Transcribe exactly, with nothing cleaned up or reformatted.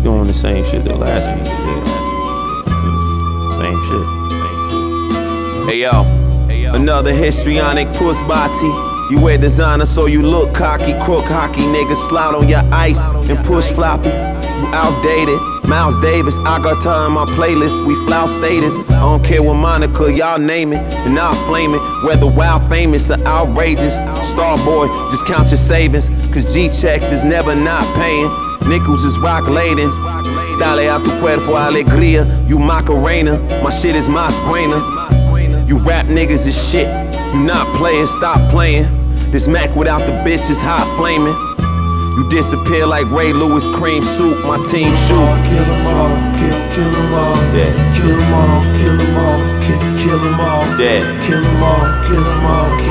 doing the same shit that last nigga did. Same shit. Hey yo, another histrionic puss body. You wear designer so you look cocky. Crook hockey niggas slide on your ice and push floppy. You outdated. Miles Davis, I got time on my playlist. We flout status. I don't care what moniker y'all name it, and I'll flame it. Whether wild famous or outrageous. Starboy, just count your savings, cause G-checks is never not paying. Nickels is rock laden. Dale a tu cuerpo alegría. You Macarena, my shit is my sprainer. You rap niggas is shit. You not playing, stop playing. This Mac without the bitches hot flaming. You disappear like Ray Lewis cream soup, my team shoot. Kill them all, kill, kill them all. Dead. Kill them all, kill them all, kill, kill them all. Dead. Kill them all, kill them all, kill.